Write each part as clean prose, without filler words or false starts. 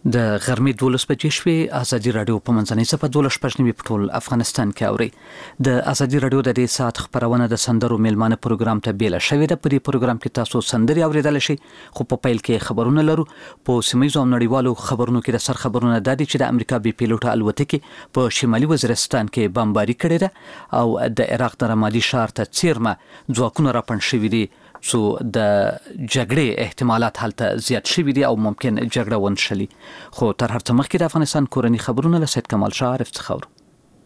د غرمې 12 بجې شوې. ازادي رادیو په منځنۍ صفحه 12 په ټول افغانستان کې اوري. د ازادي رادیو د دې ساعت خبرونه د سندرو میلمانه پروګرام ته بیل شوې ده. په دې پروګرام کې تاسو سندري اوریدل شي، خو په پیل کې خبرونه لرو. په سیمایي او نړیوالو خبرونو کې د سر خبرونه د دې چې د امریکا بي پیلوټه الوتکه په شمالي وزیرستان کې بمباري کړې ده او د عراق د رمادي ښار ته څیرمه ځواکونه راپن شوي دي څو د جګړې احتمالات هلته زیات شوي دي او ممکن جګړه ونشلي. خو تر هر څه مخکې د افغانستان کورني خبرونه له سید کمال شاه عارف څخه اورو.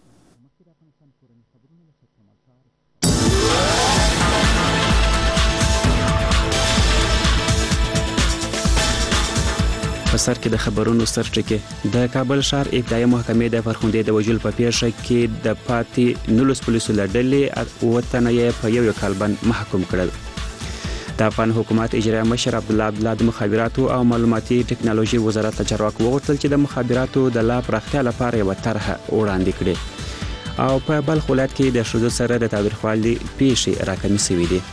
په سر کې د خبرونو سرټکی د کابل ښار ابتدایي محکمې د فرخندې د وژل په پیښه کې د پاتې 19 پولیسو لړلې وطن یې په یو کال باندې محکوم کړل. د افغان حکومت اجرایه مشر عبدالله د مخابراتو او معلوماتي ټکنالوژي وزارت ته چارواکو وغوښتل چې د مخابراتو د لا پراختیا لپاره یوه طرحه وړاندې کړي او په بلخ ولایت کې د ښځو سره د تاوتریخوالي پیښې راکمې شوې دي.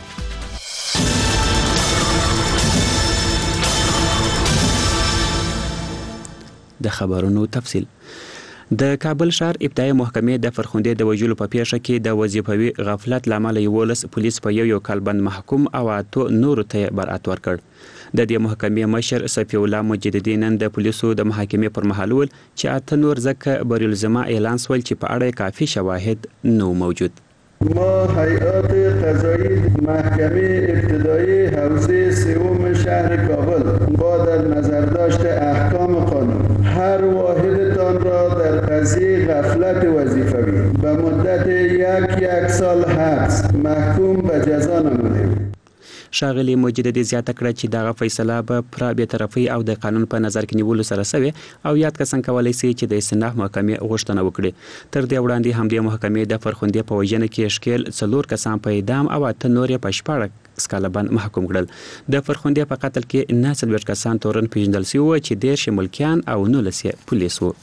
د خبرونو تفصیل. د کابل ښار ابتدایي محکمې د فرخندې د وژلو په پیښه کې د وظیفوي غفلت لامل 11 پولیس په یو کال باندې محکوم او 8 نورو ته برأت ورکړ. د دې محکمې مشر صفی الله مجددي نن د پولیسو د محاکمې پر مهال ویل چې 8 نور ځکه بریالزما اعلان سول چې په اړه کافي شواهد نو موجود. ما هیئات قضایی محکمه ابتدایی حوزه سوم شهر کابل با در نظر داشت احکام قانون هر واحدتان را در قضیه غفلت وظیفوی به مدت یک سال حبس محکوم به جزا نمودیم. ښاغلي مجددي زیاته کړه چې دغه فیصله به پر بی‌طرفۍ او د قانون په نظر کې نیولو سره سوي او یاد کسان کولی شي چې د استئناف محکمې غوښتنه وکړي. تر دې وړاندې همدې محکمې د فرخندې په وژنه کې ښکیل 4 کسان په اعدام او 8 نور په 14 سکاله باندې محکوم کړل. د فرخندې په قتل کې 49 کسان تورن پیژندل شوي وو چې 10 ملکیان او 19 پولیس وو.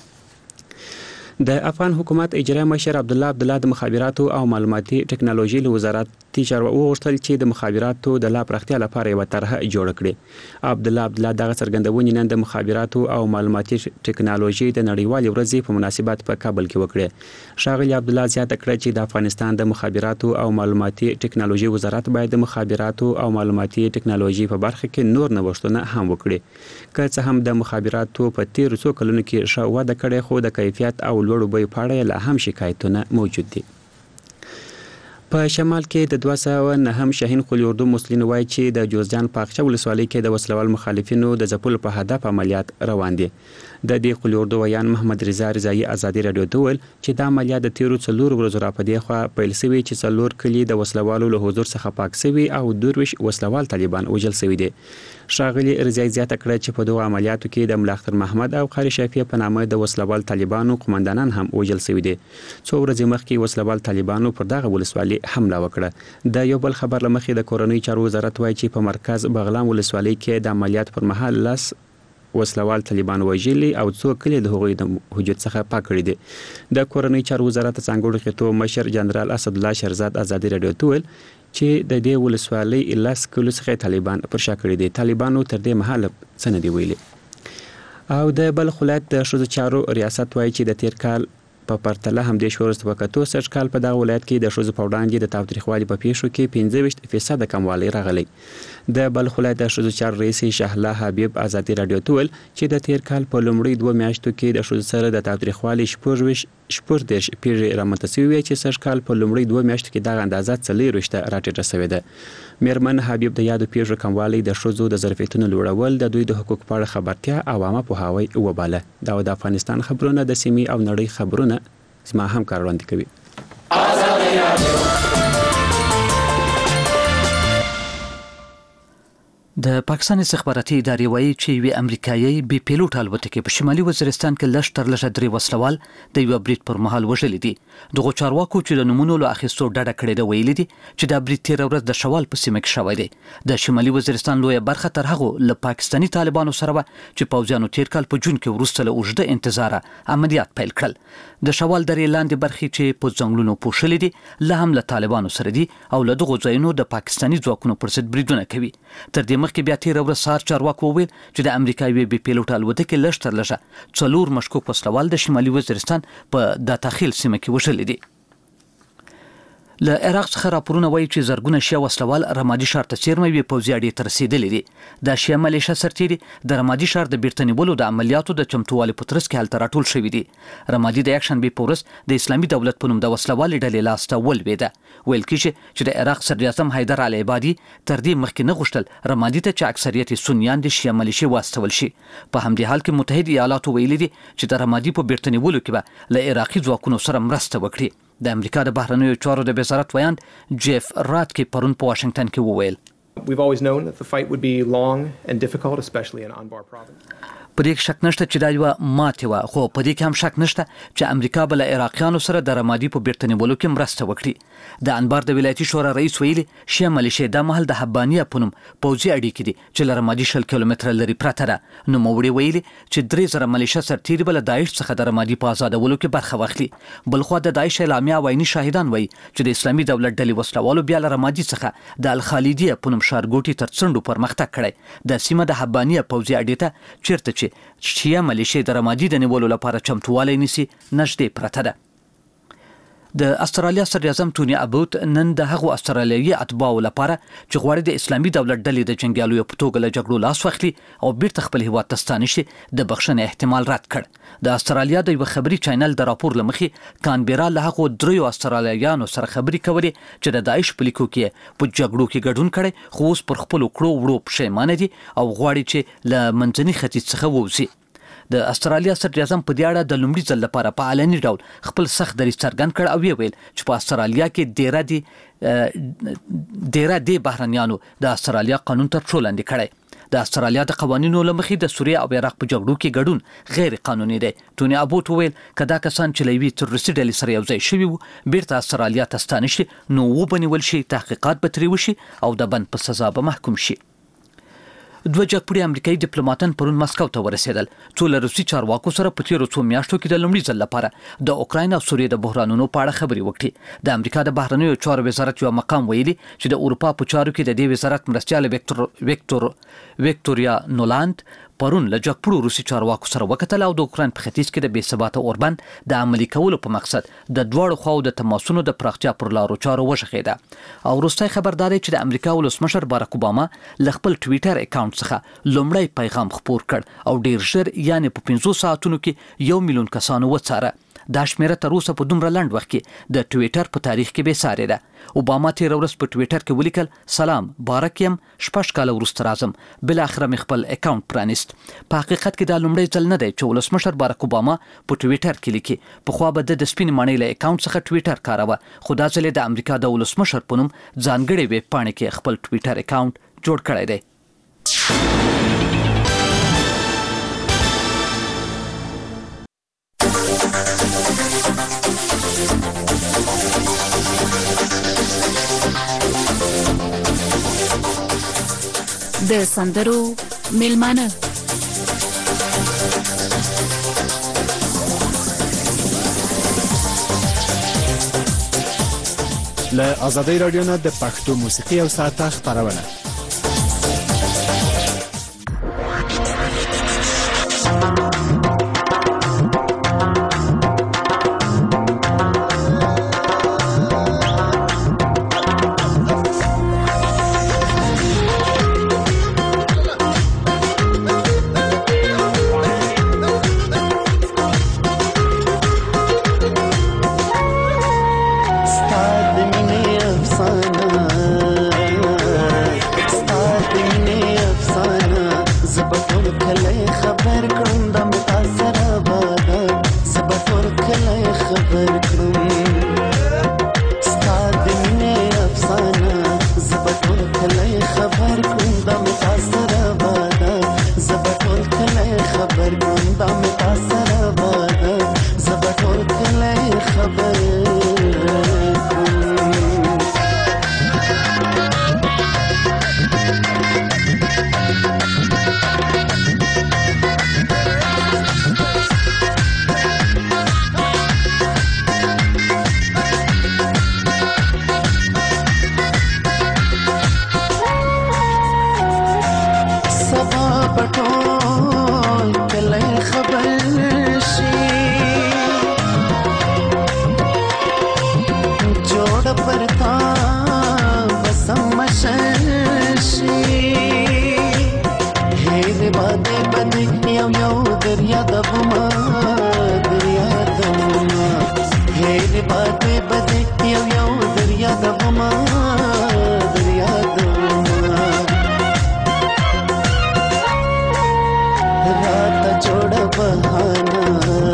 د افغان حکومت اجرایه مشر عبدالله د مخابراتو او معلوماتي ټکنالوژي له وزارت چارواکو وغوښتل چې د مخابراتو د لا پراختیا لپاره یوه طرحه جوړه کړي. عبدالله دغه څرګندونې نن د مخابراتو او معلوماتي ټکنالوژي د نړیوالې ورځې په مناسبت په کابل کې وکړې. ښاغلي عبدالله زیاته کړه چې د افغانستان د مخابراتو او معلوماتي ټکنالوژي وزارت باید د مخابراتو او معلوماتي ټکنالوژي په برخه کې نور نوښتونه هم وکړي. که څه هم د مخابراتو په تیرو څو کلونو کې ښه وده کړې خو د کیفیت او لوړو بیو په اړه لا هم شکایتونه موجود دي. په شمال کې د 209 شاهین قلی اردو مسلمین وایي چې د جوزجان په اقچه ولسوالۍ کې د وسلوال مخالفینو د ځپلو په هدف عملیات روان دي. د دې قلی اردو ویان محمد رضا رضایي ازادي رادیو ته ویل چې دا عملیات د تیرو 4 ورځو راپدې خوا پیل شوي چې 4 کلي د وسلوالو له حضور څخه پاک شوي او 22 وسلوال طالبان وژل شوي دي. ښاغلي رضایي زیاته کړه چې په دغه عملیاتو کې د ملا اختر محمد او قاری شفیع په نامه د وسلوال طالبانو قومندانان هم وژل شوي دي. څو ورځې مخکې وسلوال طالبانو پر دغه ولسوالۍ حمله وکړه. د یو بل خبر لمخې د کورنۍ چارو وزارت وایي چې په مرکز بغلان ولسوالۍ کې د عملیات پر مهال 10 وسلوال طالبان وژلي او څو کلي د هغوی د حجت څخه پاک کړي دي. د کورنۍ چارو وزارت څنګهړو خطو مشر جنرال اسد الله شهرزاد ازادي رادیو ته ویل چې د دې ولسوالۍ 10 کلو څخه طالبان پر شا کړي دي. طالبانو تر دې مهال څه نه دی ویلي. او د بلخ ولایت د ښځو چارو ریاست وایي چې د تیر کال په پرتله همدې شورست په کتو سږ کال په دغه ولایت کې د ښځو په وړاندې د تاوتریخوالي په پیښو کې 25% کموالی راغلی. د بلخ ولایت د ښځو چارو رئیس شهلا حبیب ازادي رادیو ته ویل چې د تیر کال په لومړۍ 2 میاشتو کې د ښځو سره د تاوتریخوالي 14 پیښې رامنځته شوې وې چې سږ کال په لومړۍ 2 میاشتو کې دغه اندازه 40 راټیټه شوې ده. میرمن حبیب د یادو پیښو کموالی د ښځو د ظرفیتونو لوړول د دوی د حقوق په اړه خبرتیا او عامه پوهاوی وباله. دا د افغانستان خبرونه د سیمې او نړۍ خبرونه زما همکار وړاندې کوي. د پاکستان استخباراتي ادارې وایي چې یوې امریکایي بي پیلوټ الوتکې په شمالي وزیرستان کې لږ تر لږه 3 وسلوال د یو برید پر مهال وژلي دي. دغه چارواکو چې د نمونو له اخیستو ډډه کړې ده ویلي دي چې دا برید تېره ورځ د شوال په سیمه کې شوی دی. د شمالي وزیرستان لویه برخه تر هغو له پاکستاني طالبانو سره وه چې پوځیانو تېر کال په جون کې وروسته له اوږده انتظاره عملیات پیل کړل. د شوال درې لاندې برخې چې په ځنګلونو پوښلې دي له هم له طالبانو سره دي او له دغو ځایونو د پاکستاني ځواکونو پر ضد بریدونه کوي. تر دې مخکې مخکې بیا تیر ورځ سهار چارواکو وویل چې د امریکا یوې بې پیلوټه الوتکې لږ تر لږه 4 مشکوک وسلوال د شمالي وزیرستان په داتاخیل سیمه کې وژلي دي. له عراق څخه راپورونه وایي چې زرګونه شیا وسلوال رمادي ښار ته څیرمه وي پوځي اډې ته رسیدلي دي. د شیا ملیشه سرتیري د رمادي ښار د بیرته نیولو د عملیاتو د چمتووالي په ترڅ کې هلته راټول شوي دي. رمادي د یکشنبې په ورځ د اسلامي دولت په نوم د وسلوالې ډلې لاسته ولوېده. ویل کېږي چې د عراق صدراعظم حیدر علي عبادي تر دې مخکې نه غوښتل رمادي ته چې اکثریت سنیان د شیا ملیشې واستول شي. په همدې حال کې متحد ایالاتو ویلي دي چې د رمادي په بیرته نیولو کې به له عراقي ځواکونو سره مرسته وکړي. د امریکا د بهرنیو چارو د وزارت ویاند جیف راتکي پرون په واشنگټن کې وویل We've always known that the fight would be long and difficult, especially in Anbar province. په دې شک نشته چې دا یو ماتې و، خو په دې کې هم شک نشته چې امریکا بل عراقیانو سره د رمادي په بیرته نیولو کې مرسته وکړي. د انبار د ولایتي شورا رئیس ویلي شیا ملیشې د محل د حبانیه په نوم پوځي اډې کې دي چې له رمادي 20 کیلومتره لري پرته ده. نو موړي ویلي چې 3000 ملیشه سرتیري بل داعش څخه د رمادي په آزادولو کې برخه واخلي. بلخو د داعش اعلامیه وایي شاهدان وایي چې د اسلامي دولت ډلې وسلوالو بیا له رمادي څخه د الخالدیه په نوم ښارګوټي تر څنډو پرمختګ کړی. د سیمه د حبانیه پوځي اډې ته چیرته چې شیا ملیشې د رمادي د نیولو لپاره چمتووالی نیسي نږدې پرته ده. د استرالیا صدراعظم ټوني ابوت نن د هغو استرالیایي اتباعو لپاره چې غواړي د اسلامي دولت ډلې د جنګیالیو په توګه له جګړو لاس واخلي او بیرته خپل هیواد ته ستانه شي د بخښنې احتمال رد کړ. د استرالیا د یو خبري چینل د راپور لمخې کانبرا له هغو 3 استرالیایانو سره خبري کولې چې د داعش په لیکو کې په جګړو کې ګډون کړي خو اوس پر خپل کړو وړو پښیمانه دي او غواړي چې له منځني ختیځ څخه ووځي. د استرالیا صدراعظم په دې اړه د لومړي ځل لپاره په علني ډول خپل سخت دریځ څرګند کړ او ویل چې په استرالیا کې ډیره دي بهرنیانو د استرالیا قانون تر پښو لاندې کړی. د استرالیا د قوانینو لمخې د سوریه او عراق په جګړو کې ګډون غیر قانوني دی. ټوني ابوت ویل کدا کسان چې لوي تروریستي ډلې سره یو ځای شوي وو بیرته استرالیا ته ستانه شي نو وبنول شي تحقیقات به ترې وشي او د بند په سزا به محکوم شي. 2 جګپوړي امریکایي ډیپلوماټان پرون مسکو ته ورسېدل څو له روسي چارواکو سره په تیرو 2 میاشتو کې د لومړي ځل لپاره د اوکراین او سوریې د بحرانونو په اړه خبرې وکړي. د امریکا د بهرنیو چارو وزارت یو مقام ویلي چې د اروپا په چارو کې د دې وزارت مرستیال ویکټوریا نولاند پرون له جګپوړو روسي چارواکو سره وکتل او د اوکراین په ختیځ کې د بې ثباته اوربند د عملي کولو په مقصد د دواړو خواو د تماسونو د پراختیا پر لارو چارو وشخېده. او وروستۍ خبرداري چې د امریکا ولسمشر باراک اوباما له خپل ټویټر اکاونټ څخه لومړی پیغام خپور کړ او ډیر ژر یعنی په 15 ساعتونو کې 1 میلیون کسانو وڅاره. دا شمیره تر اوسه په دومره لنډ وخت کې د ټویټر په تاریخ کې بې ساري ده. اوباما تیر ورځ په ټویټر کې ولیکل سلام باراک یم 6 کال وروسته راځم بل اخر مې خپل اکاونټ پرانیست. په حقیقت کې دا لومړی ځل نه دی چې ولسمشر باراک اوباما په ټویټر کې لیکي. په خو به د سپین معنی له اکاونټ څخه ټویټر کاروه خو دا ځل د امریکا د ولسمشر په نوم ځانګړي ویب پاڼې کې خپل ټویټر اکاونټ جوړ کړی دی. د سندرو میلمانه له آزادۍ رادیو نه د پښتو موسیقي او ساعته خبرونه دریا دبما دریا دبما هیر باده بده یو یو دریا دبما دریا دبما رات جوڑ بہانا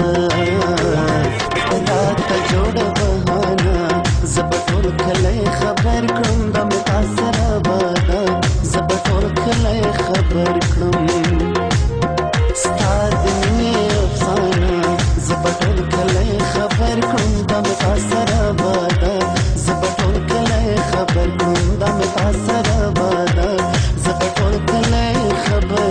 رات جوڑ بہانا زبطور کلی خبر کرم دم تاثر آبادا زبطور کلی خبر کرم ستاد می افسانا زبطور کلی خبر کرم دم تاثر آبادا زبطور کلی خبر کرم دم تاثر آبادا زبطور کلی خبر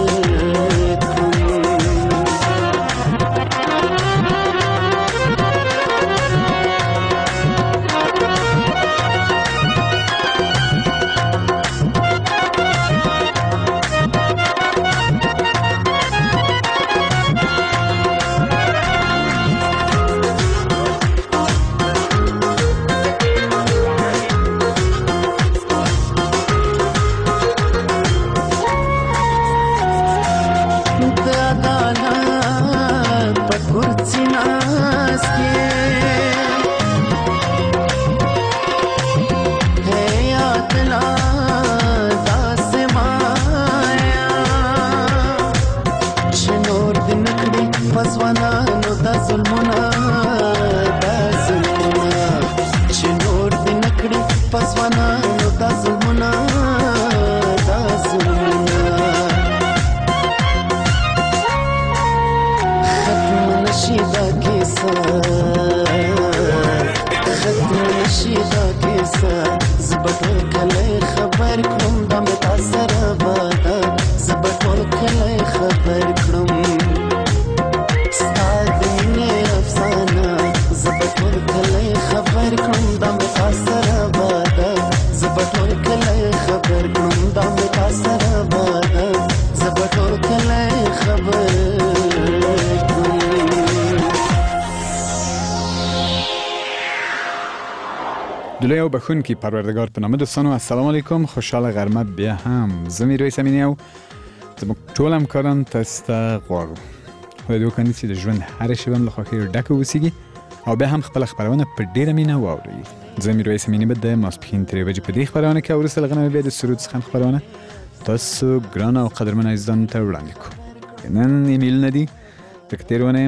دلوی او بخون کی پروردگار په نامه دوستانو السلام علیکم خوشحال غرمه بیا هم زمي روي سمینی او زموږ ټول همکاران تاسو ته غواړو خدای دې وکړي چې د ژوند هر شی هم له خوښۍ ډک اوسیږي او بیا هم خپل خبرونه په ډیره مینه واورئ زمي روي سمینی به د ماسپښین 3 بجې په دې خبرونه کې ورسره لغنه بیا د سرود څخه خبرونه تاسو ګران او قدرمن عزیزان ته وړاندې کوم نن ایمیل ندی تکتیرونه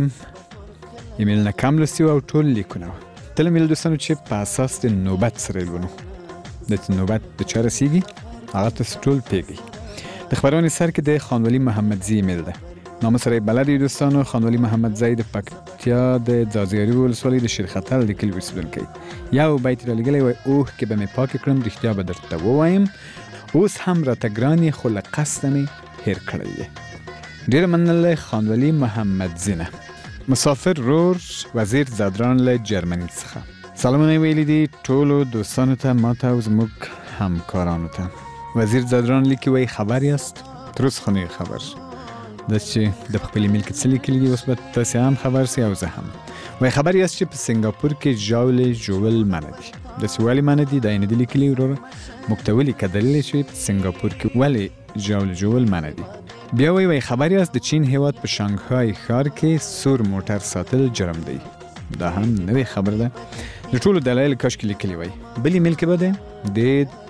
ایمیل نه کم لستی او ټول لیکونه تل میل دوستانو چې په اساس د نوبت سره لونو د نوبت د چا رسیږي هغه تاسو ټول پیږي د خبرونې سر کې د خانولی محمدزی ایمیل ده نام سره بلدی دوستانو خانولی محمدزی د پکتیا د ځاځیاري ولسوالۍ د شیرخطل د کلي اوسیدونکی یو بیت را لګلی وای اوه کې به مې پاک کړم رښتیا به درته ووایم اوس هم راته ګرانې خو له قصده مې هېر کړی یې ډېره مننه خانولی محمدزی نه مسافر رور وزیر زادران له جرمني څخه سلامونه ویلي دي ټولو دوستانو ته ماته او زموږ همکارانو ته وزیر زادران لیکي وای خبر یاست تر اوسه خو نه خبر د چې د خپل ایمیل کې څه لیکلي دي اوس به تاسو هم خبر سئ او زه هم وای خبر یاست چې په سنگاپور کې ژاول ژول منع دي د سوالي منع دي دا نه دي لیکلي وروره مکتولی کدل شي په سنگاپور کې ولی ژاول ژول منع دي بیا وای خبر یاست د چین هیواد په شانګهای ښار کې سور موټر ساتل جرم دی دا هم نوې خبر ده د ټولو دلایل کاش کې لیکلي وای بل ایمیل کې بده د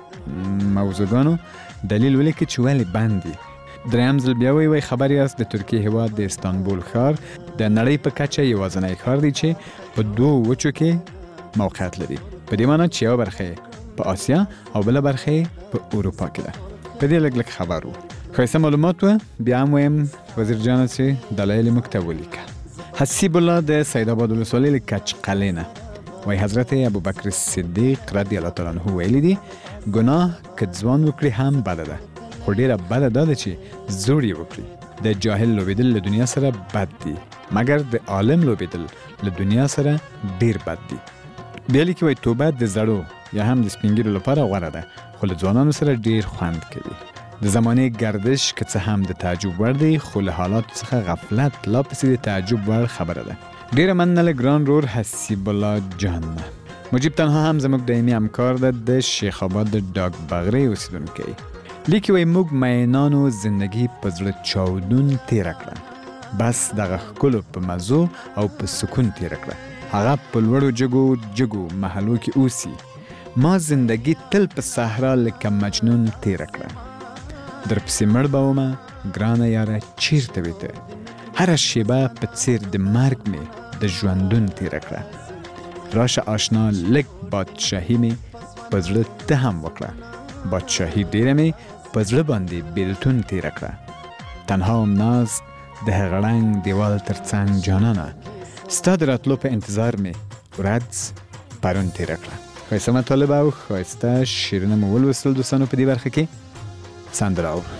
موضوعګانو دلیل ولیکي چې ولی باندې دریم ځل بیا وای خبر یاست د ترکیه هیواد د استانبول ښار د نړۍ په کچه یوازینی ښار دی چې په دوه وچو کې موقعیت لري په دې معنی چې یو برخه په آسیا او بل برخه په اروپا کې ده په دې لږ خبرو خیسته معلومات و بیا هم ویم وزیر جان چې دلایل مکتب ولیکه حسیب الله د سید آباد ولسوالۍ له کچقلې نه وای حضرت ابوبکر صدیق رضی الله تعالی عنه ویلي دي ګناه که ځوان وکړي هم بده ده خو ډیره بده ده چې زوړ یې وکړي د جاهل لوبېدل له دنیا سره بد دي مګر د عالم لوبېدل له دنیا سره ډیر بد دي بیا لیکي وای توبه د زړو یا هم د سپینګیرو لپاره غوره ده خو له ځوانانو سره ډیر خوند کوي د زمانه گردش که څه هم د تعجب وړ دی خو له حالات څخه غفلت لا پسې د تعجب وړ خبره ده ډیره مننه ګران رور حسیب الله جان مجيب تنها هم زموږ دایمي همکار ده د شیخ آباد د ډاک بغرې اوسیدونکی لیکي وای موږ مینانو زندگی په زړه چاودون تیر کړه بس دغه ښکلو په مزو او په سکون تیر کړه. هغه په لوړو جګو محلو کې اوسي. ما زندگی تل په صحرا لکه مجنون تیر کړه. در پسې مړ به ومه ګرانه یاره چیرته وې ته؟ هره شیبه په څیر د مرګ مې د ژوندون تیر کړه. راشه آشنا لږ بادشاهي مې په زړه ته هم وکړه. بادشاهي ډیره مې په زړه باندې بیلتون تیر کړه. تنها هم ناست د هغه ړنګ دیوال ترڅنګ جانانه، ستا د راتلو په انتظار مې ورځ پرون تیر کړه. ښایسته مطالب او ښایسته شعرونه مو ولوستل دوستانو په دې برخه کې. سندره اورو.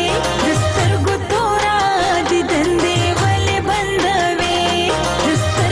Just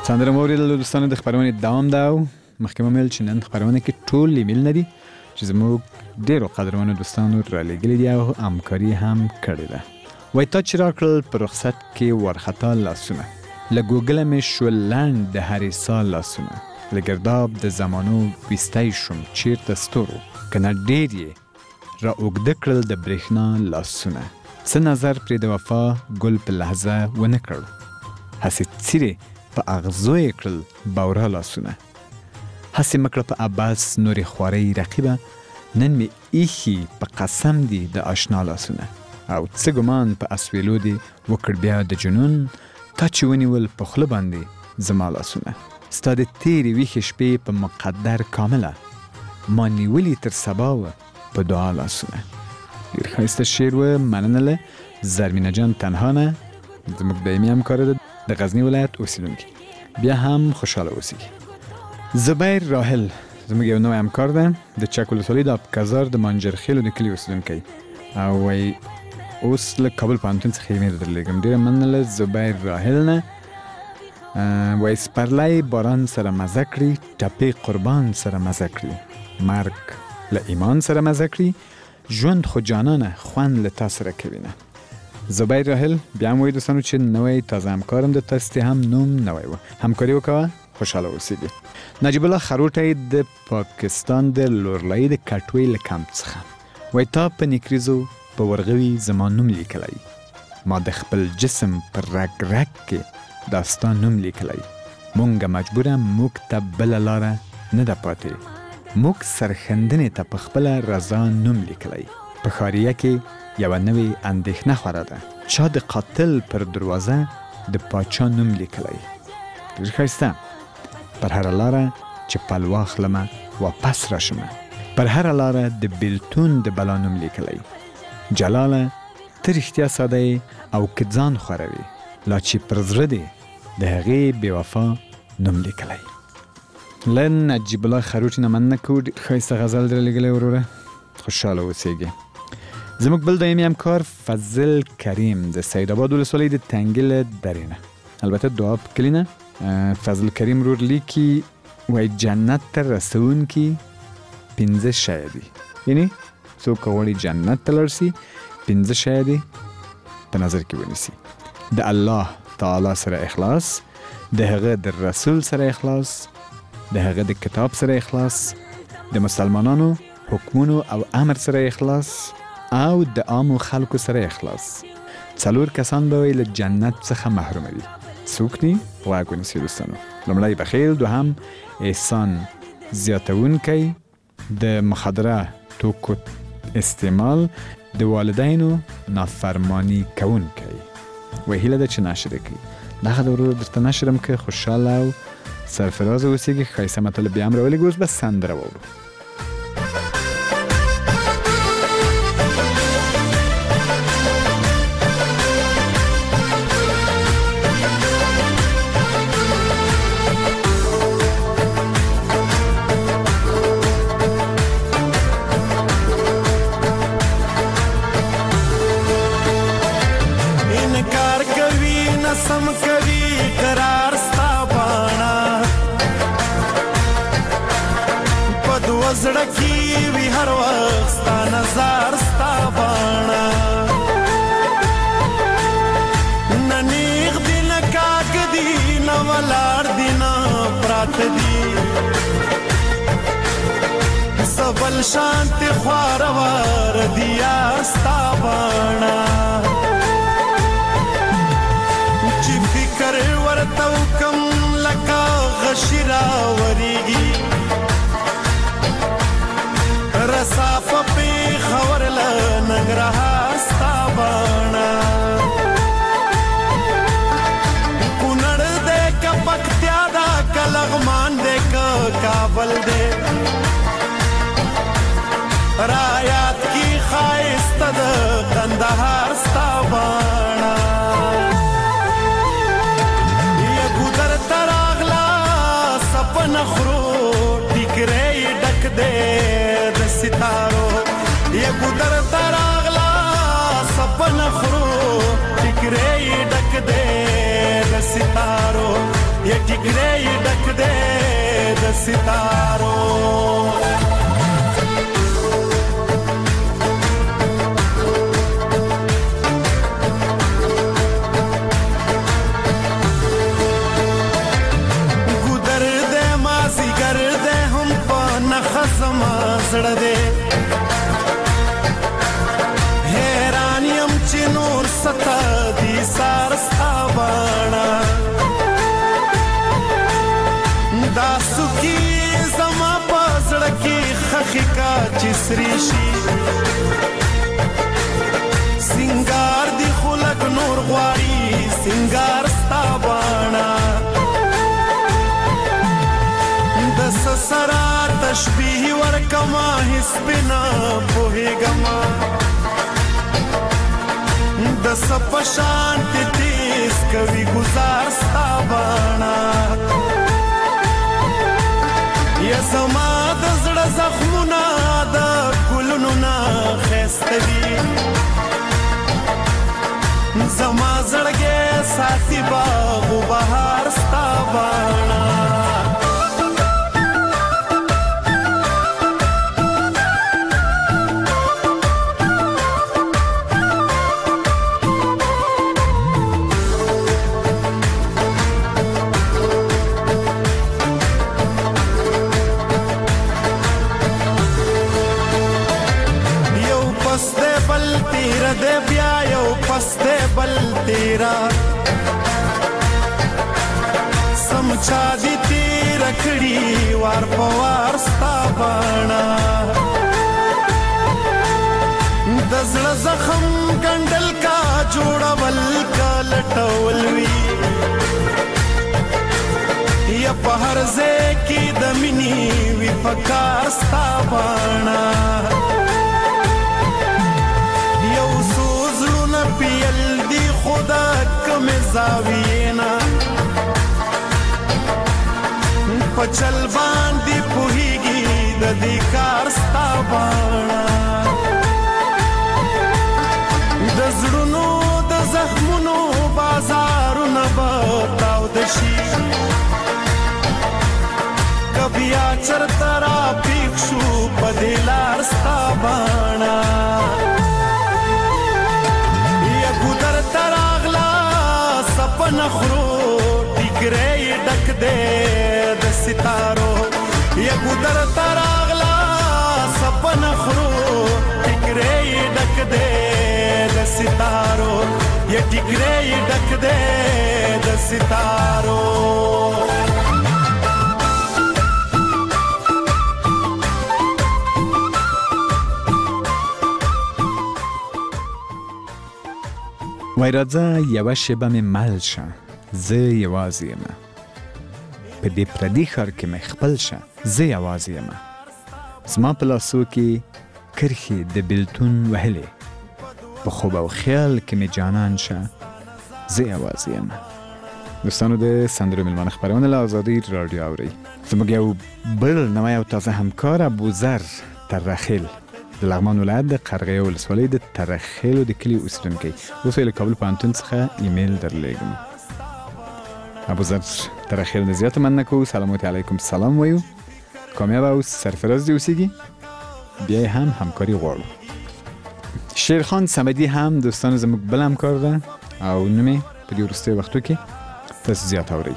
سندره مو اوریدل دوستانو، د خبرونې دوام ده او مخکې مو ویل چې نن خبرونه کې ټول ایمیل نه دي چې زموږ ډېرو قدرمنو دوستانو رالیږلي دي او همکاري هم کړې ده. وایي تا چې راکړل په رخصت کې وارخطا لاسونه، له ګوګله مې شول لنډ د هرې ساه لاسونه، له ګرداب د زمانو ویستی شوم چیرته ستورو، که نه ډېر یې را اوږده کړل د برېښنا لاسونه، څه نظر پرې د وفا ګل په لحظه ونه کړ، هسې څیرې په اغزو یې کړل باورا لاسونه، هسې مکړه په عباس نورې خوارۍ رقیبه، نن مې ایښي په قسم دي د آشنا لاسونه، او څه ګمان په اسویلو دي وکړ بیا د جنون، تا چې ونیول په خوله باندې زما لاسونه، ستا د تیرې ویښې شپې په مقدر کامله، ما نیولي تر سبا و په دعا لاسونه. ډېر ښایسته شعر و، مننه له زرمینه جان تنها نه، زموږ دایمي همکاره ده د غزني ولایت اوسېدونکي، بیا هم خوشحاله اوسېږي. زبیر راحل زموږ یو نوی همکار ده، د چک ولسوالۍ د ابکزار د مانجرخیلو د کلي اوسېدونکی، او وایي اوس له کابل پوهنتون څخه ایمیل درلیږم. ډېره مننه له زبیر راحل نه. وایي سپرلی باران سره مزه کړي، ټپې قربان سره مزه کړي، مرګ له ایمان سره مزه کړي، ژوند خو جانانه خوند له تا سره کوي نه. زبیر راحل بیا هم وایي دوستانو چې نوی تازه همکارم د تاسې هم نوم نوی و، همکاري وکوه، خوشحاله اوسېږي. نجیب الله خروټی د پاکستان د لورلۍ د کټوۍ له کمپ څخه وایي تا په نیکریزو په ورغوي زما نوم لیکلی، ما د خپل جسم پر رګ رګ کې داستان نوم لیکلی، مونږه مجبوره موږ ته بله لاره نه ده پاتې، موږ سرښندنې ته په خپله رضا نوم لیکلی، په ښاریه کې یوه نوې اندېښنه خوره ده، چا د قاتل پر دروازه د پاچا نوم لیکلی. ډېر ښایسته. پر هره لاره چې پل واخلمه واپس راشمه، پر هره لاره د بیلتون د بلا نوم لیکلی، جلاله ته رښتیا ساده او که ځان خوروي، لا چې پر زړه دی د هغې بې وفا نوم لیکلی. له نجیب الله خروټي نه مننه کوو، ډېر ښایسته غزل در لیږلی وروره، خوشحاله اوسېږي. زموږ بل دایمي همکار فضل کریم د سید آباد ولسوالۍ د تنګي له درې نه، البته دعا په کلي نه. فضل کریم رور لیکي وایي جنت ته رسونکي 5 شیه دي، یعنې څوک غواړي جنت ته لاړ شي 5 شیه دي په نظر کې ونیسي: د الله تعالی سره اخلاص، د هغه د رسول سره اخلاص، د هغه د کتاب سره اخلاص، د مسلمانانو حکمونو او امر سره اخلاص، او د عامو خلکو سره اخلاص. 4 کسان به وایي له جنت څخه محروم دي. څوک دي؟ غوږ ونیسئ دوستانو. لومړی بخیل، دوهم احسان زیاتونکی، د مخدره توکو استعمال، د والدینو نافرمانی کوونکی. وایي هیله ده چې نشر کړي. دغه د ورور درته نشرم که خوشحاله او سرفراز اوسېږي. ښایسته مطلب بیا هم راولېږو. اوس به سندره واورو. بل شانت خوارور دیا ستا بانا چې فکر ورته وکم لکه غشرا وریږي رصاف په خور له ننګرهار ستا بانا کونړ دې کا پکتیا دا کلغمان دې کا کابل دې رایات کی خایست د کندهار ستا بانا یا ګودر تراغلا سپن خرو ټیکرې ډک دې د ستارو یا ګودر تراغلا سپن خرو ټیکرې ډک دې د ستارو یا ټیکرې ستارو زړه دې حیران یم چې نور ستا دي سار ستا باڼه دا سوکي زما په زړه کې خښې کا چې سرې شي سینګار دي خو لږ نور غواړي سینګار ستا باڼه د سسرا تشبیه ورکما هیڅ بنا پوهیږما د سپشان تیز کوي گزار ستا باڼه یا زما د زړه زخمونه د ګلونو نه ښایسته دي زما زړګی ساتي باغ و بهار ستا باڼه د بیا یو پسته بل تیرا سمچا دي تیر کړي وار په وار ستا باڼه د زړه زخم ګنډل کا جوړول کا لټول وی یا په هر ځای کې د مینې وی پکار ستا باڼه پیل دی خدا کم زاوینا پچل باندې پوهیږي د دې کار ستا باڼه د زړونو د زخمونو بازارونه به تاوده شي کبیا چرته را پیښ شو په دې لار ستا باڼه نخرو ټیکرې ډک دې د ستارو یا ګدر تراغلا سپن خرو ټیکرې ډک دې د ستارو یا ټیکرې ډک دې د ستارو وای راځه یوه شیبه مې مل شه زه یوازې یم په دې پردي ښار کې مې خپل شه زه یوازې یم زما په لاسو کې کرښې د بېلتون وهلې په خوب او خیال کې مې جانان شه زه یوازې یم دوستانو د سندرو میلمانه خپرونه له ازادي راډیو اورئ زموږ یو بل نوی او تازه همکار ابوذر ترخیل د لغمان ولایت د قرغې ولسوالۍ د ترخیلو د کلي اوسېدونکی اوس یې له کابل پوهنتون څخه ایمیل درلیږم ابوذر ترخیل نه زیاته مننه کوو سلامات علیکم سلام وایو کامیاب او سرفراز دې اوسیږي بیا یې هم همکاري غواړو شیرخان صمدي هم دوستانو زموږ بل همکار ده او نوم یې په دې وروستیو وختو کې تاسو زیات اورئ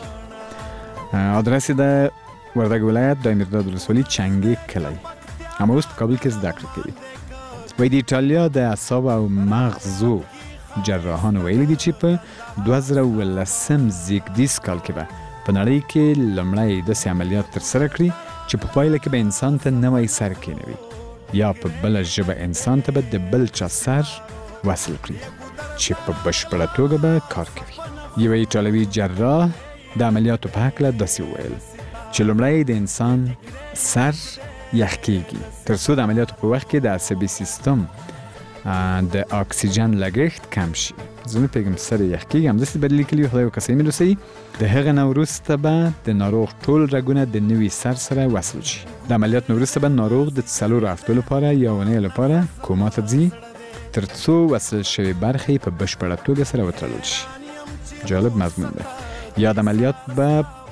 ادرس یې د وردګ ولایت د امیرداد ولسوالۍ چنګې کلی اما اوس په کابل کې زده کړې کوي وایي د ایټالیا د اعصاب او مغزو جراحانو ویلي دي چې په 2018 زیږدیز کال کې به په نړۍ کې لومړی داسې عملیات ترسره کړي چې په پایله کې به انسان ته نوی سر کېنوي یا په بله ژبه انسان ته به د بل چا سر وصل کړي چې په بشپړه توګه به کار کوي یو ایټالوي جراح د عملیاتو په هکله داسې وویل چې لومړی د انسان سر یخ کېږي تر څو د عملیاتو په وخت کې د عصبي سیستم د اکسیجن لګښت کم شي زه نه پوهېږم سر یې یخ کېږي همداسې به لیکلي خدای وکړي میلوسوي د هغه نه وروسته به د ناروغ ټول رګونه د نوي سر سره وصل شي د عملیات نه وروسته به ناروغ د 4 هفتو لپاره یا اونۍ لپاره کوما ته ځي تر څو وصل شوې برخې په بشپړه توګه سره وتړل شي جالب مضمون ده یا د عملیات به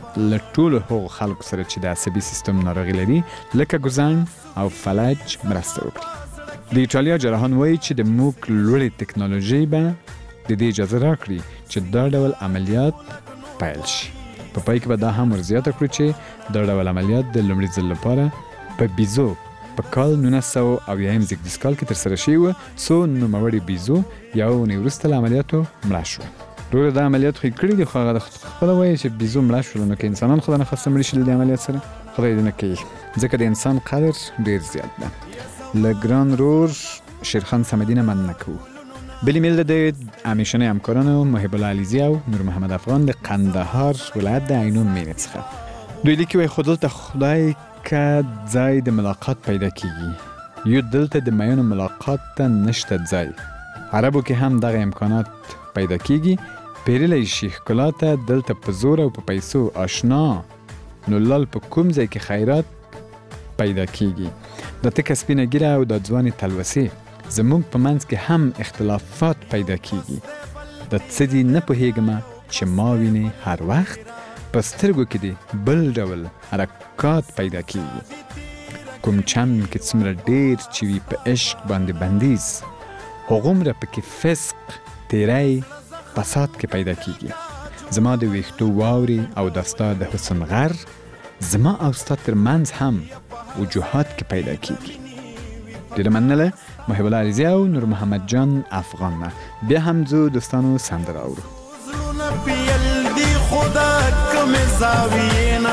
له ټولو هغو خلکو سره چې د عصبي سیستم ناروغي لري لکه ګوزنګ او فلج مرسته وکړي. د ایټالیا جراحان وایي چې د موږ لوړې ټکنالوژي به د دې اجازه راکړي چې دا ډول عملیات پیل شي. په پای کې به دا هم ورزیاته کړو چې دا ډول عملیات د لومړي ځل لپاره په بیزو په کال 1900 زیږدیز کال کې ترسره شوی و. څو نوموړي بیزو یو اونۍ وروسته له عملیاتو مړه شول. ورور دا عملیات خو یې کړي دي، خو هغه د خپله وایي چې بیزو مړه شول، نو که انسانان خدای نخواسته مړه شي له دې عملیات سره خدای دې نه کوي، ځکه د انسان قدر ډېر زیات ده. له ګران رور شیرخان صمدي نه مننه کوو. بل ایمیل د همیشنۍ همکارانو محب الله علیزی او نور محمد افغان د قندهار ولایت د عینو مینې څخه. دوی لیکي وایي خو دلته خدای که ځای د ملاقات پیدا کیږي، یو دلته د میانو ملاقات ته نشته ځای. عربو کې هم دغه امکانات پیدا کیږي. پیرلی شي ښکلا ته دلته په زور او په پیسو آشنا، نو لال په کوم ځای کې خیرات پیدا کیږي. د تکه سپینه ګیره او د ځوانې تلوسې زموږ په منځ کې هم اختلافات پیدا کیږي. د څه دي نه پوهیږم چې ما ویني هر وخت په سترګو کې دي بل ډول حرکات پیدا کیږي. کوم چم کې څومره ډیر چې وي په عشق باندې بندیز، هغومره پکې فسق تیری فساد کې پیدا کیږي. زما د ویښتو واوري او د ستا د حسن غر، زما او ستا تر منځ هم وجوهات کې پیدا کیږي. ډیره مننه محب الله علیزی او نور محمد جان افغان نه. بیا هم زو دوستانو سندره اورو. پیل دی خدا کم زاوینا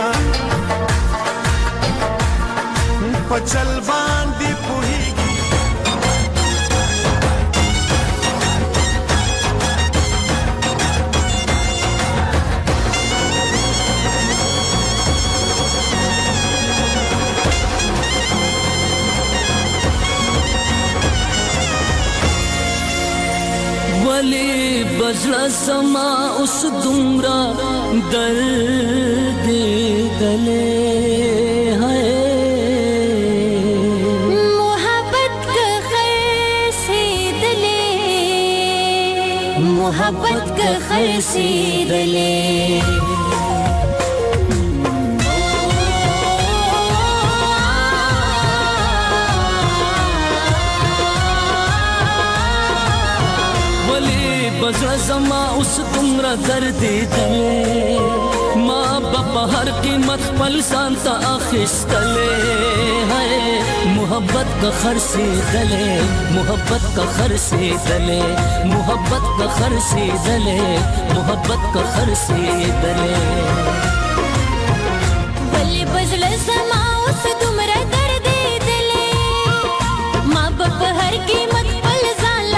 پچل باندې پوهیږي ولی بزړه سما اوس دومره درد دلې ہے محبت کا خیسی دلې محبت کا خیسی دلې بزړه زما اوس دومره درد دلې، ما په هر قیمت خپل ځان ته اخیستلې ہے محبت کا خرڅېدلې محبت کا خرڅېدلې محبت کا خرڅېدلې محبت کا خرڅېدلې ولې بزړه زما اوس دومره درد دلې، ما په هر قیمت خپل ځان لا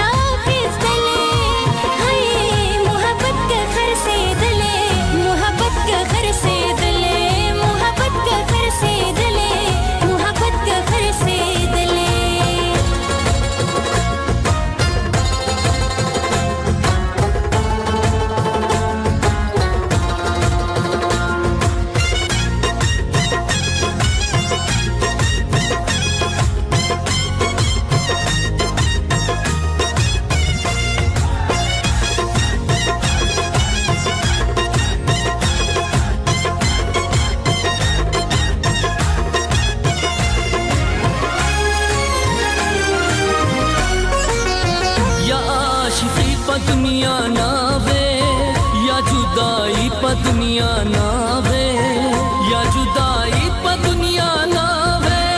دنیا ناوے یا جدائی پا دنیا ناوے یا جدائی پا دنیا ناوے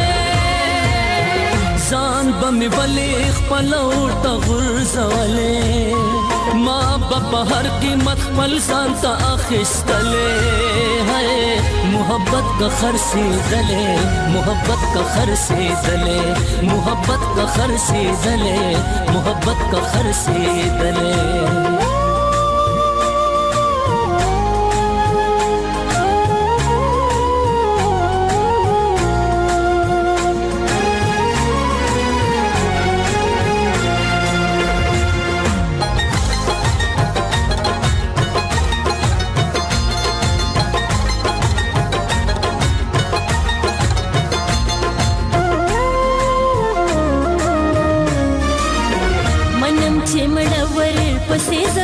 زان بمی ولی خپلور تا غرزوالے ما بپا ہر قیمت خپل زان تا اخستلے ہے محبت کا خرسی دلے محبت کا خرسی دلے محبت کا خرسی دلے محبت کا خرسی دلے پسې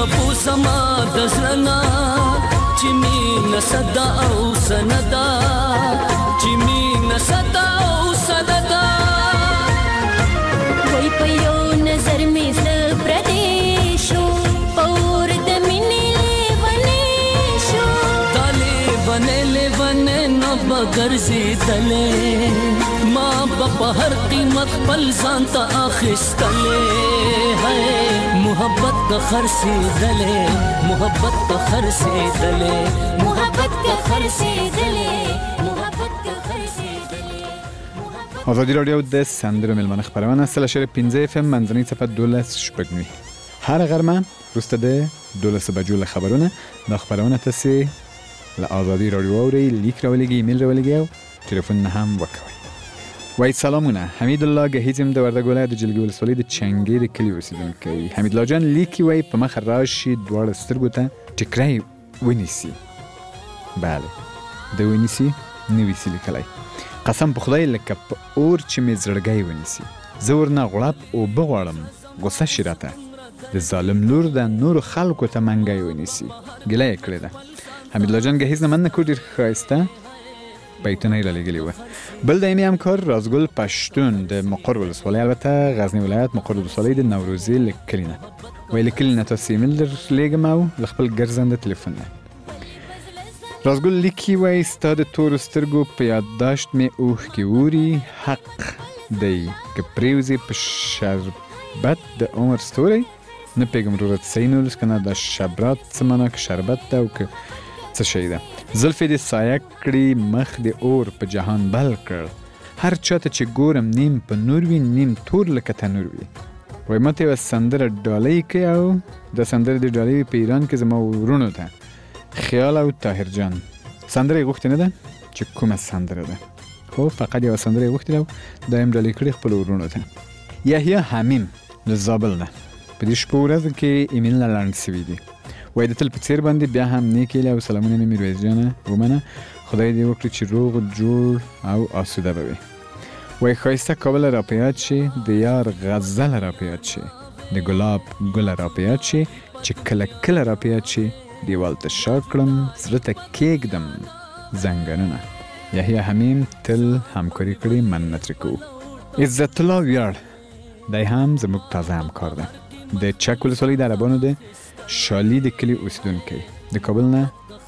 څپو زما د زړه چې مینه صدا او سندا چې مینه صدا او سندا وای په یو نظر مې زړه پردیشو پور د مینې لیونې شو دا لیونې نه به ګرځېدلې ما به په هر قیمت خپل ځان ته اخیستلې هی محبت که خرڅېدلې محبت که خرڅېدلې محبت که خرڅېدلې محبت که خرڅېدلې ازادي راډیو د سندرو ملمنه خبرونه سره شری 15 FM منځنۍ صفه 12 شپږمې هر غرمه وروسته د 12 بجو له خبرونه د خبرونه تاسو له ازادي راډیو اوري لیک راولېږي ایمیل راولېږي او ټلیفون نه هم وکوي وای سلامونه حمید الله گهیزم د وردګ ولایت د جلګي ولسوالۍ د چنګیر کلی اوسیدونکی حمید الله جان لیکي وای په مخ راشي دواړه سترګو ته ټکرای ونیسي bale د ونیسي نویسي لیکلای قسم په خدای لکه په اور چې مې زړګی ونیسي زه ورنه غړپ او بغواړم غصه شي راته د ظالم لور د نور خلکو ته منګی ونیسي ګیله یې کړې ده حمید الله جان گهیز نه من کو ډیر ښایسته بیتونه یې رالیږلي وه بل دایمي همکار رازګل پښتون د مقر ولسوالۍ البته غزنی ولایت مقر ولسوالۍ د نوروزي له کلي نه وایي له کلي نه تاسو ایمیل درلیږم او له خپل ګرځنده تلیفون نه رازګل لیکي وایي ستا د تورو سترګو په یادداشت مې اوښکې اوري حق دی که پرېوځي په شربت د عمر ستوری نه پوهېږم وروره څه یې نولس که نه دا شبرات څه معنا که شربت ده او که څه شی ده زلفې دې سایه کړي مخ دې اور په جهان بل کړ هر چاته چې ګورم نیم په نور وي نیم تور لکه تنور وي وایي ماته یوه سندره ډالۍ کوي او دا سندره دې ډالۍ وي په ایران کې زما ورونو ته خیال او طاهر جان سندره یې غوښتې نه ده چې کومه سندره ده خو فقط یوه سندره یې غوښتې ده او دا یې ډالۍ کړې خپلو ورونو ته یحیی حمیم له زابل نه په دې شپو ورځو کې ایمیلونه لنډ سوي دي وای د تل په څیر باندې بیا هم نیک هیلې او سلامونه مې میرویس جانه ومنه خدای دې وکړي چې روغ جوړ او آسوده به وي وای ښایسته کابل را په یاد شي د یار غزل را په یاد شي د ګلاب ګل را په یاد شي چې کله کله را په یاد شي دیوال ته شا کړم زړه ته کېږدم زنګنونه یحیی حمیم تل همکاري کړې مننه ترې کوو عزت الله ویاړ دی هم زموږ تازه همکار ده د چک ولسوالۍ د عربانو د شالی د کلی اوسیدونکی د کابل نه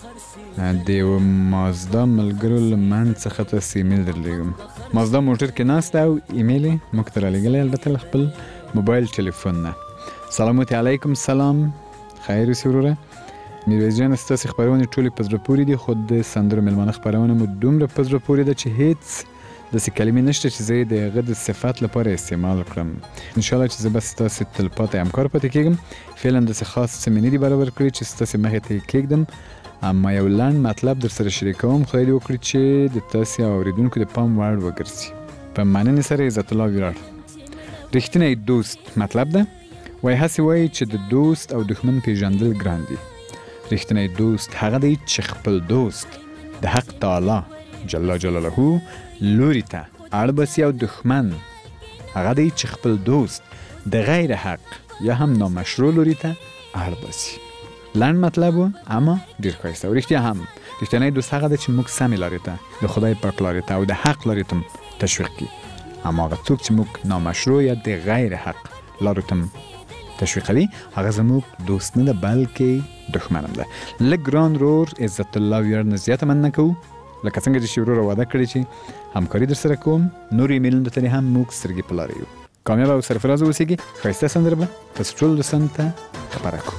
د یو مازدا ملګرو له من څخه تاسو ایمیل درلیږم مازدا موټر کې ناسته او ایمیل یې موږ ته رالیږلی البته له خپل موبایل ټلیفون نه سلامات علیکم سلام خیر اوسې وروره میرویس جان ستاسې خپرونې ټولې په زړه پورې دي خو د سندرو مېلمانه خپرونه مو دومره په زړه پورې ده چې هیڅ داسې کلمې نشته چې زه یې د هغه د صفت لپاره استعمال کړم انشاءالله چې زه به ستاسې تلپاتې همکار پاتې کېږم فعلا داسې خاص څه مې نه دي برابر کړي چې ستاسې مخې ته یې کېږدم اما یو لنډ مطلب در سره شریکوم خدای دې وکړي چې د تاسې اورېدونکو د پام وړ وګرځي په مننې سره عزت الله ویاړ رښتینی دوست مطلب ده وایي هسې وایي چې د دوست او دښمن پیژندل ګران دي رښتینی دوست هغه دی چې خپل دوست د حق تعالی جل جلاله لوري ته اړ بسي او دښمن هغه دی چې خپل دوست د غیر حق یا هم نامشروع لوري ته اړ بسي لنډ مطلب و اما ډېر ښایسته او رښتیا هم رښتینی دوست هغه دی چې موږ سمې لارې ته د خدای پاک لارې ته او د حق لارې ته تشویق کړي اما هغه څوک چې موږ نامشروع یا د غیر حق لارو ته تشویقوي هغه زموږ دوست نه ده بلکې دښمن هم ده لږ ګران رور عزت الله ویاړ نه زیاته مننه کوو لکه څنګه چې وروره وعده کړې چې همکاري در سره کوم نور ایمیلونو ته هم موږ سترګې په لاره یو کامیاب او سرفراز اوسېږي ښایسته سندره به تاسو ټول دوستانو ته خپره کړو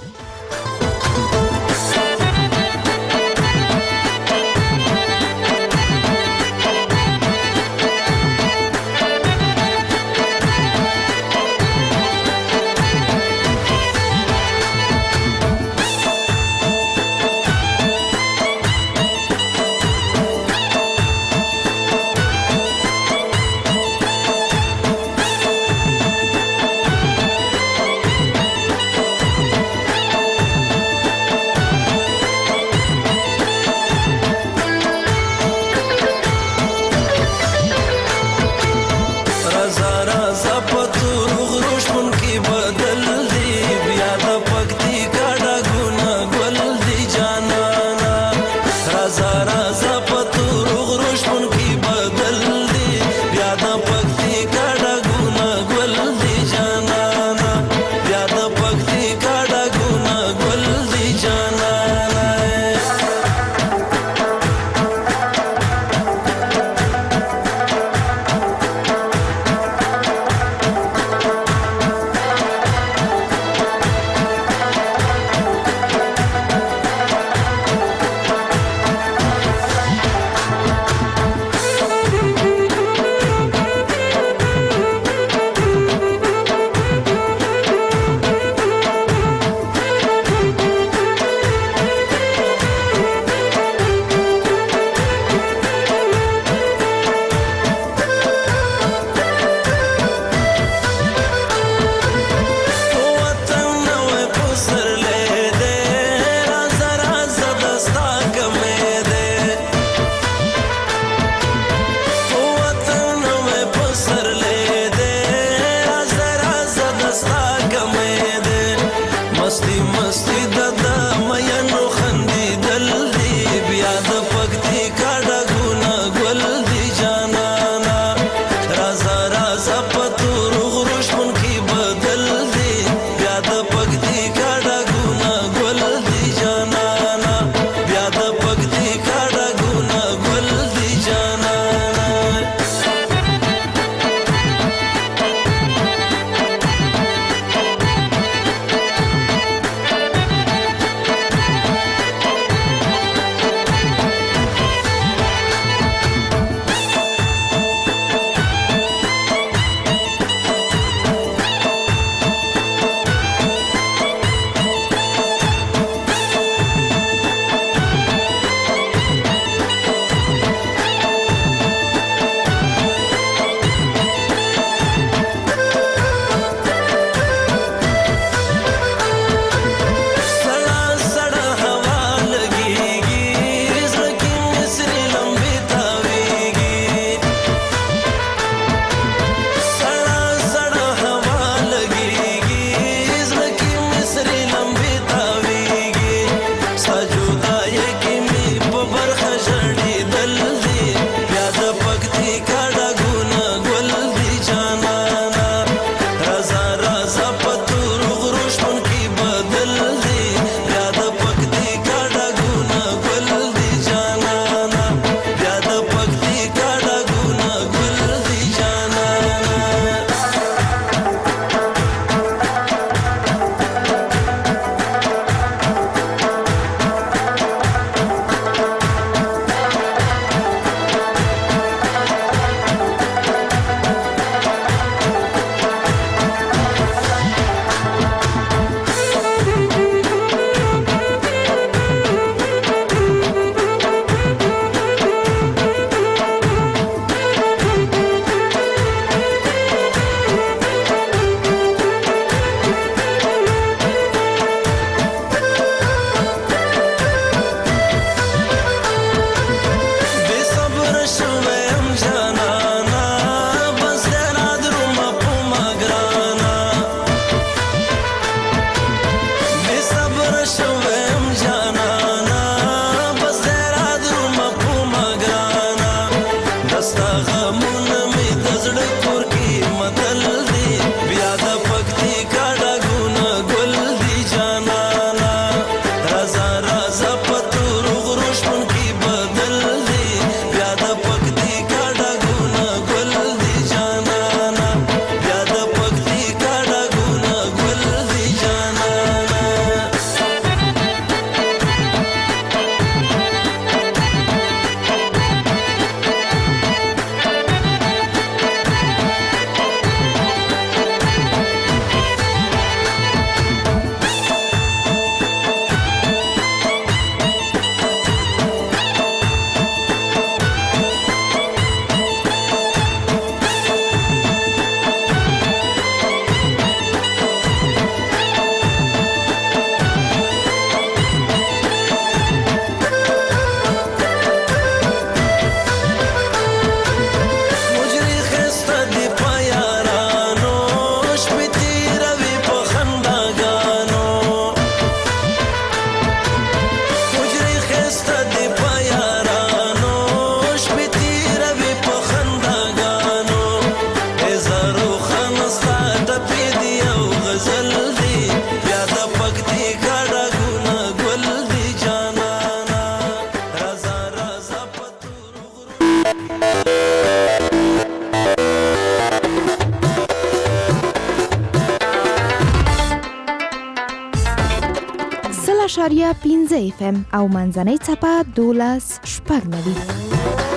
103.5 FM او منځنۍ څپه 12.9.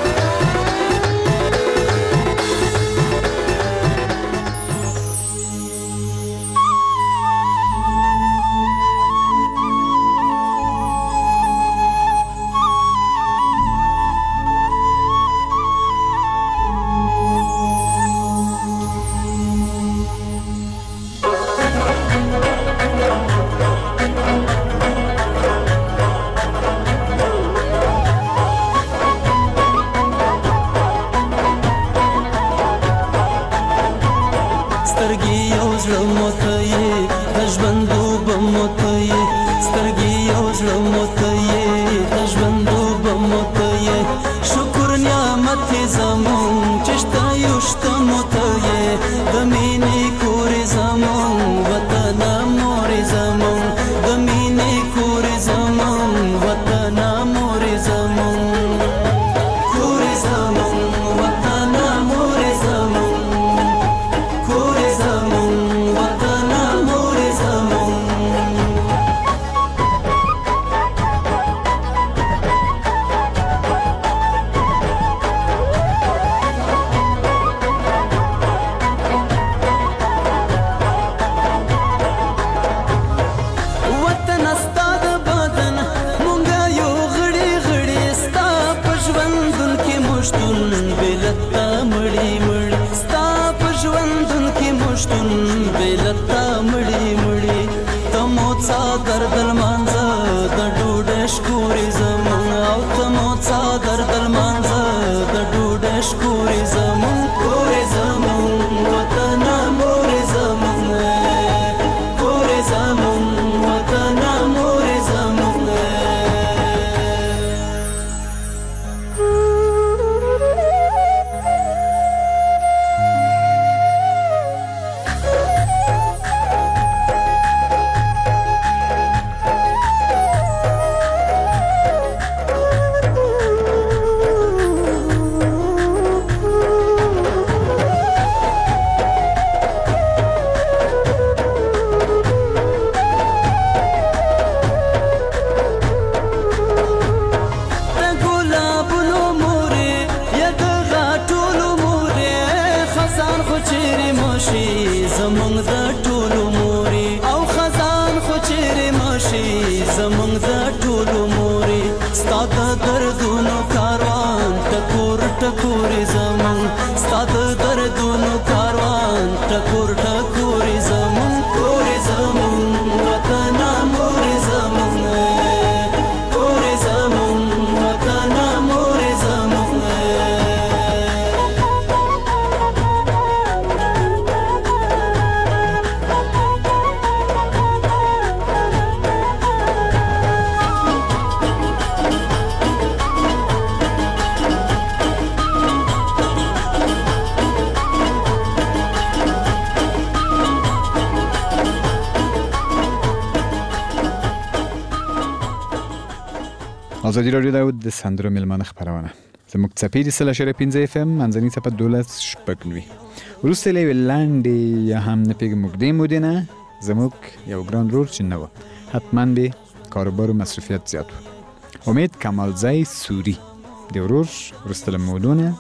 ازادي رادیو د سندرو ملمانه خبرونه زموږ څپې د 103.5 FM منځنۍ څپه 12.9 وروسته له لاندې یا هم نه پیګ مقدمه مودنه زموږ یو ګراند رول چې نو حتما به کاروبار و مصرفیت زیات امید کمالزای سوری د ورور وروسته له مودونه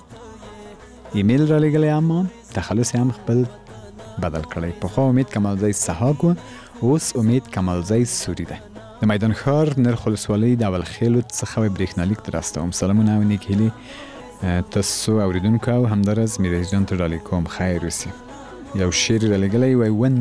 ایمیل را لګلې اما تخلص هم خپل بدل کړی په خو امید کمالزای سحاق و اوس امید کمالزای سوری ده د میدان ښار نرخ ولسوالۍ د اول خیلو څخه برېښنالیک درستوم سلامونه او نیک هیلې تاسو اوریدونکو او همدارس میرز جان ته علیکم خیر اوسئ یو شعر را لګلی وای و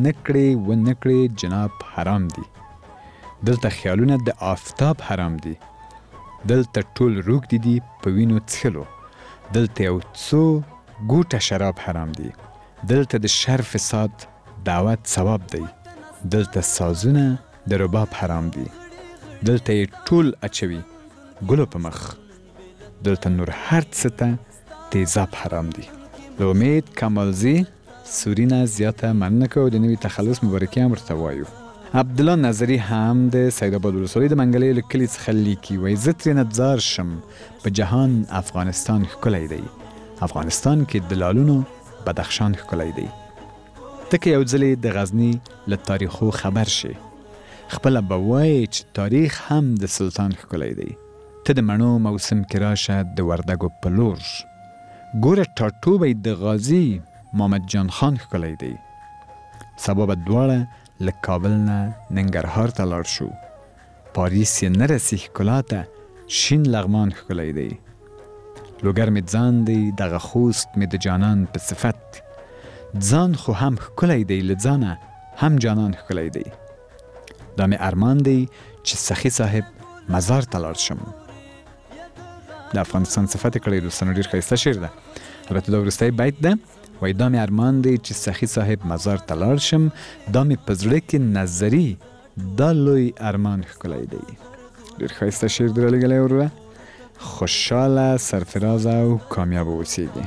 نکړې جناب حرام دی دلته خیالونه د آفتاب حرام دی دلته ټول روږدي دي په وینو څښلو دلته یو څو ګوټه شراب حرام دی دلته د شر فساد دعوت ثواب دی دلته سازونه د رباب حرام دی دلته ټول اچوي ګلو په مخ دلته نور هر څه ته تیزاب حرام دی له امید کمالزی سورینا زیاته مننه کو د نوې تخلص مبارکي هم ورته وایو عبدالله نظری هم د سید آباد ولسوالۍ د منګلې له کلي څخه لیکي وایي زه ترېنه ځار شم په جهان افغانستان ښکلی دی افغانستان کې د لالونو بدخشان ښکلی دی ته که یو ځلې د غزني له تاریخو خبر شي خپل به وای چې تاریخ هم د سلطان ښکلی دی. ته د مڼو موسم کې راشه د وردګو په لور، ګوره ټاټوبی د غازي محمد جان خان ښکلی دی. سبا به دواړه له کابل نه ننګرهار ته لاړ شو. پاریس یې نه رسي ښکلا ته، شین لغمان ښکلی دی. لوګر مې ځان دی دغه خوست مې د جانان په صفت، ځان خو هم ښکلی دی له ځانه هم جانان ښکلی دی. دا مې ارمان دی چې سخي صاحب مزار ته لاړ شم. د افغانستان صفت یې کړی دوستانو، ډېر ښایسته شعر ده. البته دا وروستی بیت ده، وایي دا مې ارمان دی چې سخي صاحب مزار ته لاړ شم، دا مې په زړه کې نظري دا لوی ارمان ښکلی دی. ډېر ښایسته شعر دې رالیږلی وروره. خوشحاله، سرفراز او کامیاب اوسیږي.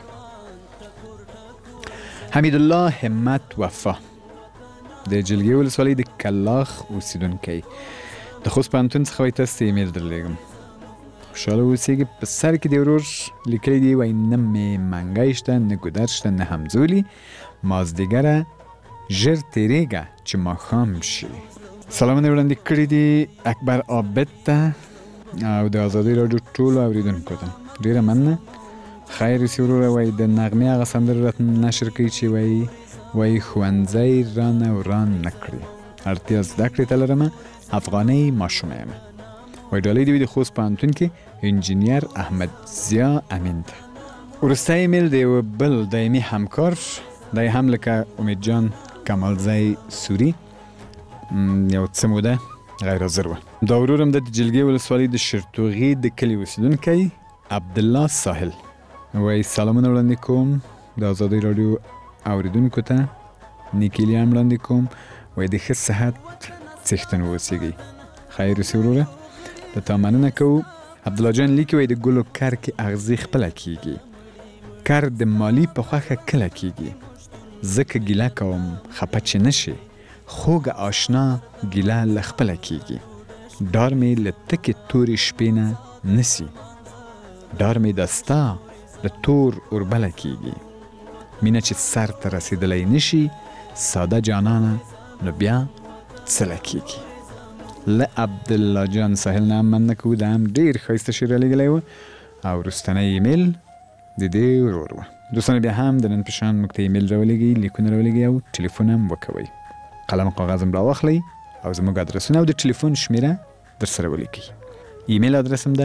حمیدالله همت وفا د جلګې ولسوالۍ د کلاخ اوسیدونکی، د خوست پوهنتون څخه وایي تاسو ته ایمیل درلیږم. خوشحاله اوسیږي. په سر کې د ورور لیکلی دی، وایي نه مې منګی شته نه ګودر شته نه همزولي، مازدیګره ژر تېرېږه چې ماښام شي. سلامونه وړاندې کړي دي اکبر عابد ته او د ازادۍ راډیو ټولو اورېدونکو ته. ډېره مننه. خیر اوسې وروره. وایي د نغمې هغه سندره راته نشر کوي چې وایي ښوونځی رانه وران نه کړي، اړتیا زده کړې ته لرمه، افغانۍ ماشومه یم. وایي ډالۍ دې وي د خوست پوهنتون کې انجینیر احمد ضیا امین ته. وروستی ایمیل د یو بل دایمي همکار، دی هم لکه امید جان کمالزی سوري یو څه موده غیر حاضر وه. دا ورور هم د جلګې ولسوالۍ د شرتوغي د کلي اوسیدونکی عبدالله ساحل. وایي سلامونه وړاندې کوم د ازادۍ راډیو اوریدونکو ته، نیکیلي هم وړاندې کوم. وایي د ښه صحت څښتن واوسیږئ. خیر اوسې وروره، د تا مننه کوو. عبدالله جان لیکي، وایي د ګلو کر کې اغزي خپله کیږي، کر د مالی په خوښه کله کیږي، ځکه ګیله کوم خپه چې نشي، خوږه آشنا ګیله له خپله کیږي، ډار مې له تکې تورې شپې نه نسي، ډار مې د ستا له تور اوربله کیږي، مینه چې سر ته رسېدلی نشي، ساده جانانه نو بیا څه کیږي. له عبدالله جان ساحل نه هم مننه کوو. دا هم ډېر ښایسته شعر رالیږلی و او وروستنی ایمیل د دې ورور و. دوستانو بیا هم د نن په شان موږ ته ایمیل راولېږئ، لیکونه راولېږئ او ټلیفون هم وکوئ. قلم کاغذ هم راواخلئ او زموږ ادرسونه او د ټلیفون شمیره در سره ولیکئ. ایمیل ادرس هم ده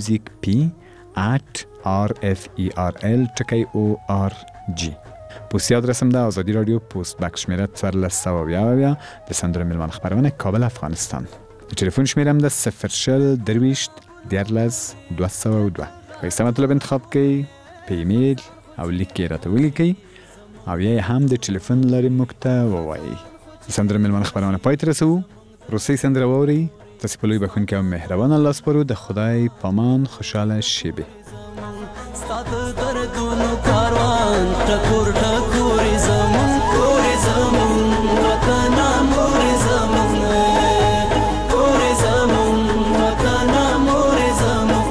musicp@rferl.org. پوسټي ادرس هم ده ازادي راډیو پوسټ بکس شمیره 1422 د سندرو میلمانه خپرونه کابل افغانستان. د ټلیفون شمیره هم ده 022 202. ښایسته مطلب انتخاب کړئ، په ایمیل او لیک کې راته ولیکئ او یا هم د ټلیفون له لارې موږ ته ووایئ. د سندرو میلمانه خپرونه پای ته رسوو. روسۍ سندره واورئ. تاسې په لوی بښونکي او مهربان الله سپارو. د خدای پامان، خوشحاله شیبې. ستا د دردونو کاروان ټکور ټکورې زمون کورې زمون وطنه مورې زمون کورې زمون وطنه مورې زمون.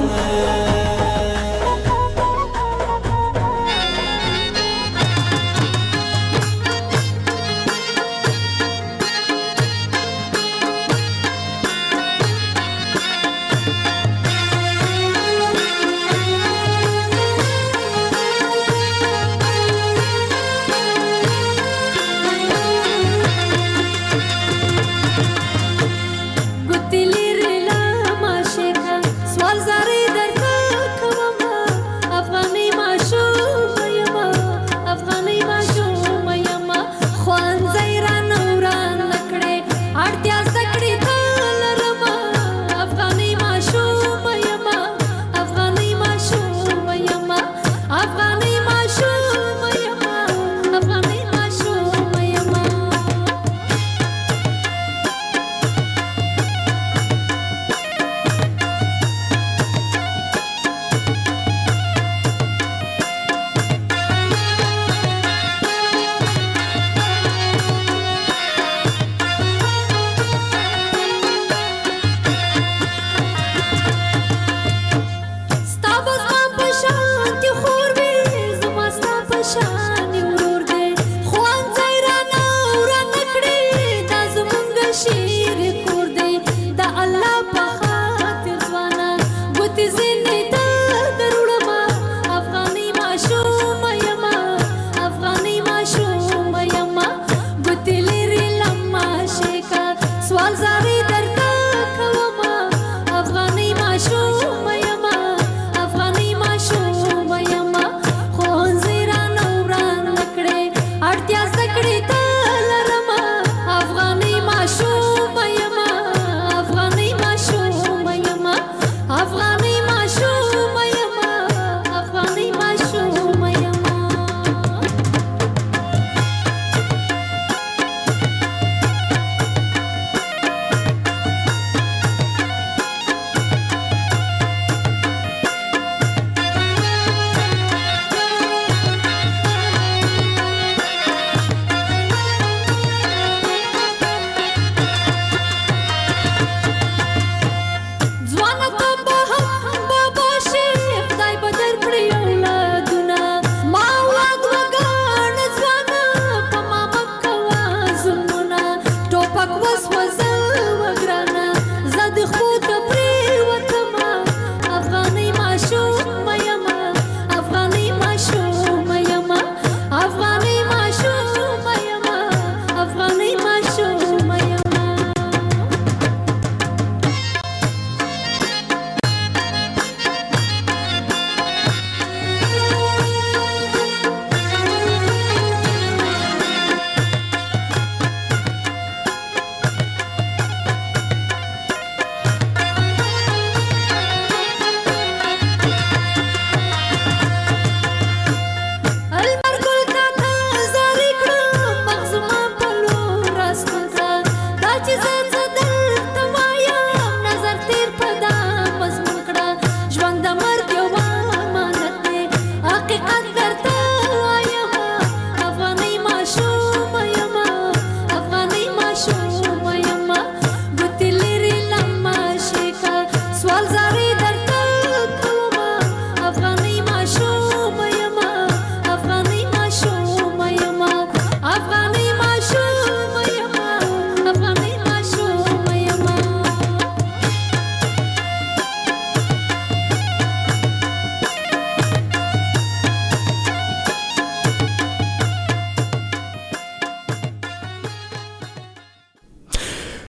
پاک وسوځه